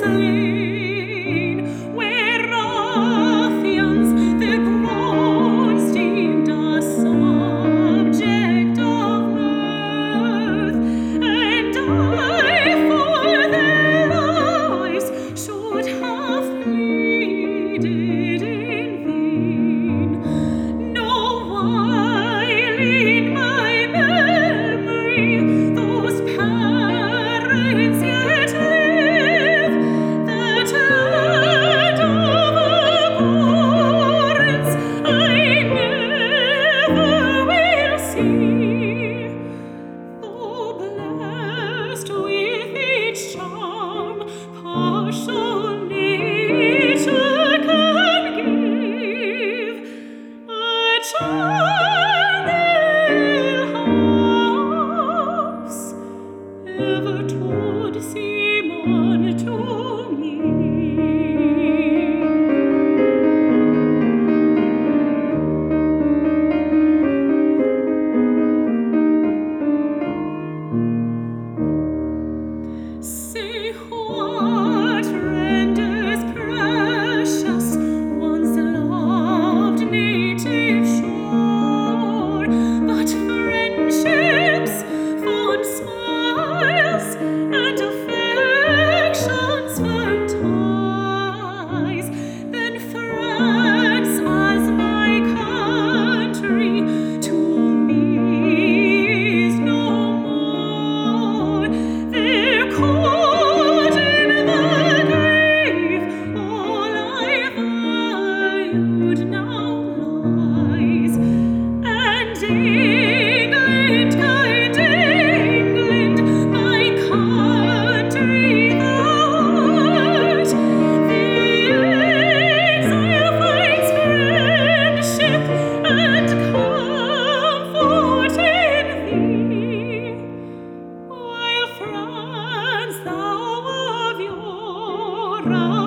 slain, where ruffians their groans deemed a subject of mirth, and I for their lives should have pleaded in vain. No while in my memory those parents yet live, that land of abhorrence I never will see, though blessed with its charm partial nature can give. A charnel house ever twould seem unto me. Say what renders precious one's loved native shore, but friendship's fond smiles and affection's firm ties, then France as my country to me is no more. There cold in the grave all I valued now lies, and England, kind England, my country thou art, the exile finds friendship and comfort in thee, while France thou of your